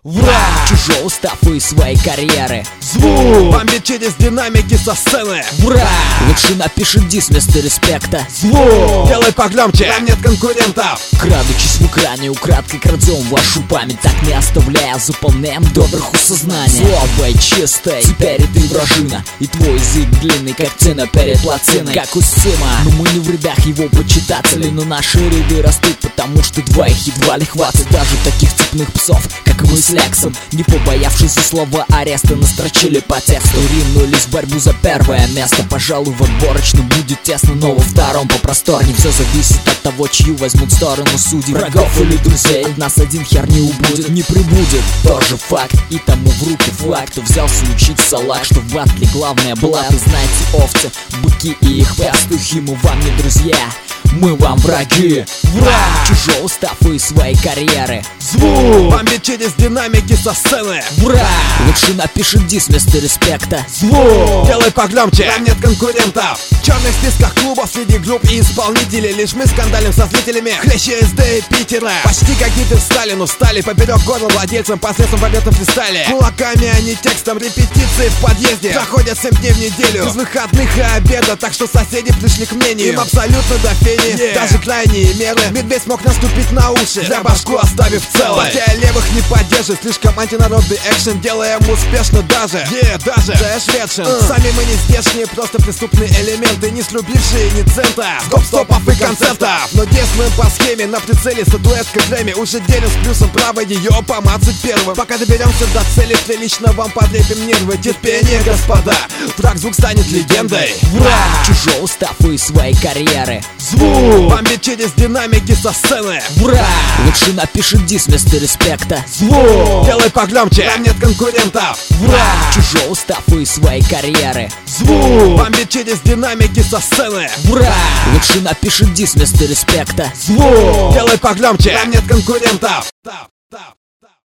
Враг! Чужой устав и своей карьеры. Звук! Бомбит через динамики со сцены. Враг! Лучше напишет дис вместо респекта. Звук! Делай погромче, там нет конкурентов. Крадучись в экране, украдкой крадем вашу память, так не оставляя, заполняем доверху сознание. Слабой, чистой, теперь и ты вражина, и твой язык длинный, как цена перед лациной. Как у Сима, но мы не в рядах его почитателей, но наши ряды растут, потому что двоих едва ли хватит. Даже таких цепных псов, как мы с Лексом, не побоявшись слова ареста, настрочили по тексту, ринулись в борьбу за первое место. Пожалуй, в отборочном будет тесно, но во втором попросторней. Все зависит от того, чью возьмут сторону судей, врагов или друзей. От нас один хер не убудет, не прибудет, тоже факт. И тому в руки флаг, кто взялся учить салак, что в батле главное блат. И знаете, овцы, быки и их пастухи, мы вам не друзья, мы вам враги. Враг! Чужой устав и своей карьеры. Звук! Бомбит через динамики со сцены. Враг! Лучше напишет дис вместо респекта. Звук! Делай погромче, там нет конкурентов. В черных списках клубов среди групп и исполнителей лишь мы скандалим со зрителями хлеще СД и Питера. Почти как Гитлер Сталин устали поперек горла владельцам посредством побед на фристайле. Кулаками, а не текстом, репетиции в подъезде проходят 7 дней в неделю, без выходных и обеда, так что соседи пришли к мнению, им абсолютно до фени, даже крайние меры. Медведь мог наступить на уши, для башку оставив целой. Партия левых не поддержит, слишком антинародный экшен, делаем успешно даже шведшин. Сами мы не здешние, просто преступные элементы, не слюбившие ни цента с гоп-стопов и концертов. Но действуем по схеме, на прицеле статуэтка Грэмми. Уже делим с плюсом право ее помацать первым. Пока доберемся до цели, прилично вам подлепим нервы. Терпение, господа, враг звук станет легендой. Враг! Чужой устав и своей карьеры. Звук! Бомбит через динамики со сцены. Враг! Лучше напишет дис вместо респекта. Звук! Делай погромче, там нет конкурентов. Враг! Чужой устав и своей карьеры. Звук! Бомбит через динамики со сцены. Враг! Лучше напишет дис вместо респекта. Звук! Делай погромче, там нет конкурентов.